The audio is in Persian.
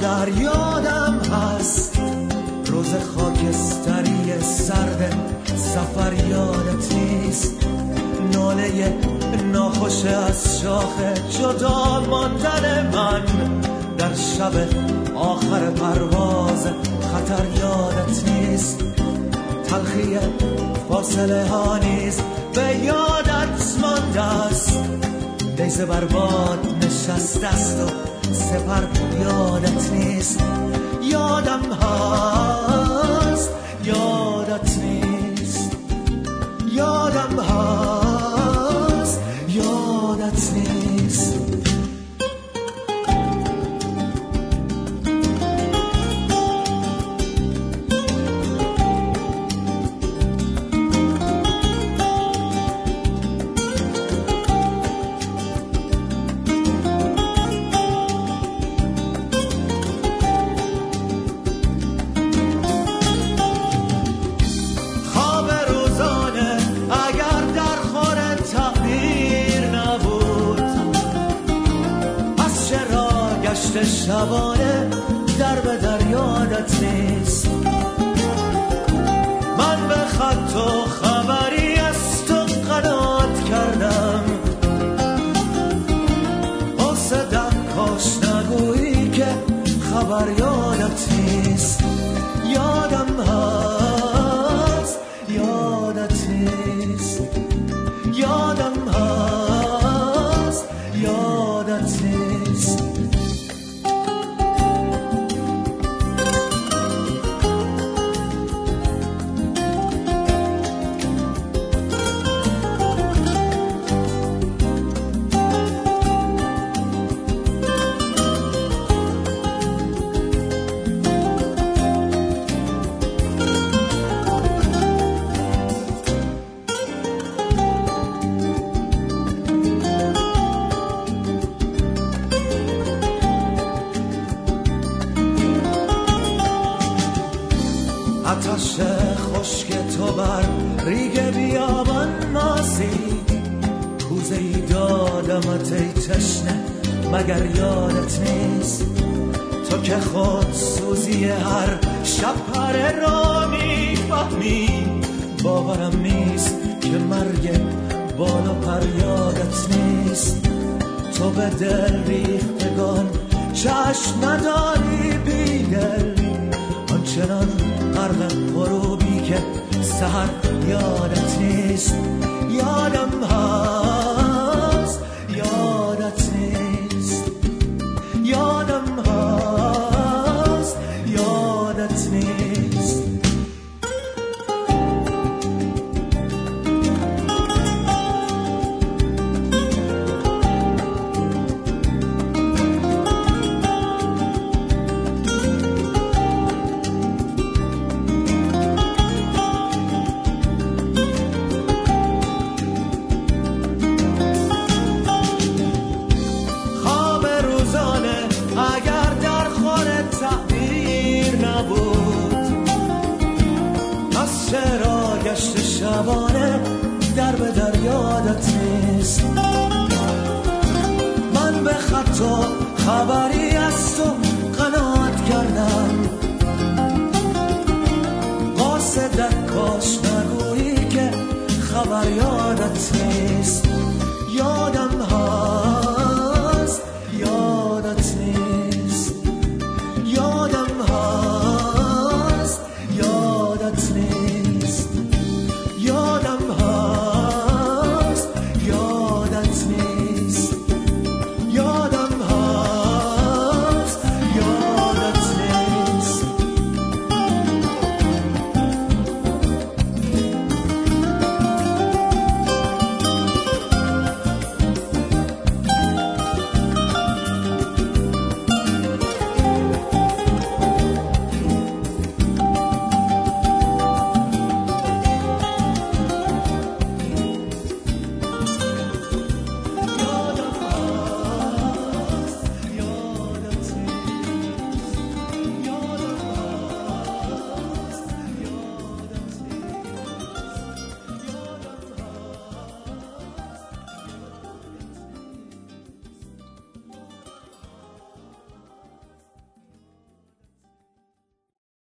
در یادم هست روز خاکستری سرد سفر یادت نیست، ناله ناخوش از شاخ جدا ماندن من در شب آخر پرواز خطر یادت نیست، تلخی فاصله ها نیز به یادت مانده است، دیز برباد نشسته است و سپر یادت نیست، یادم هست یادت نیست، یادم هست یادت نیست. شبانه در به در یادت نیست، من به خط و خبری از تو قناعت کردم، حسدم کاش نگویی که خبر یادت نیست، یادم هست یادت نیست، یادم هست یادت نیست. آتش خشک تو بر ریگ بیابان ماسید، کوزه ای دادمت ای تشنه مگر یادت نیست، تو که خود سوزی هر شب پره را میفهمی، باورم نیست که مرگ بال و پر یادت نیست، تو به دل ریختگان چشم نداری بیدل، آنچنان غرق غروبی که سحر یادت نیست، یادم هست یادت نیست، یادم هست یادت نیست. چرا گشت شبانه در به در یادت نیست، من به خط و خبری از تو